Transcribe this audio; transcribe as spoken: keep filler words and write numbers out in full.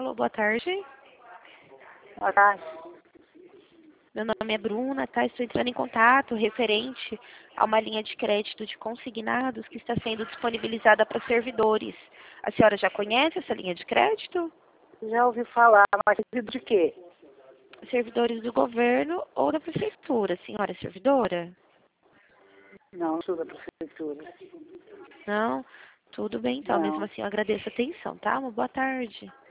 Alô, boa tarde. Boa tarde. Meu nome é Bruna, tá? Estou entrando em contato referente a uma linha de crédito de consignados que está sendo disponibilizada para servidores. A senhora já conhece essa linha de crédito? Já ouvi falar, mas servido de quê? Servidores do governo ou da prefeitura. A senhora é servidora? Não, não sou da prefeitura. Não? Tudo bem, então. Mesmo Não. assim, eu agradeço a atenção, tá? Uma boa tarde.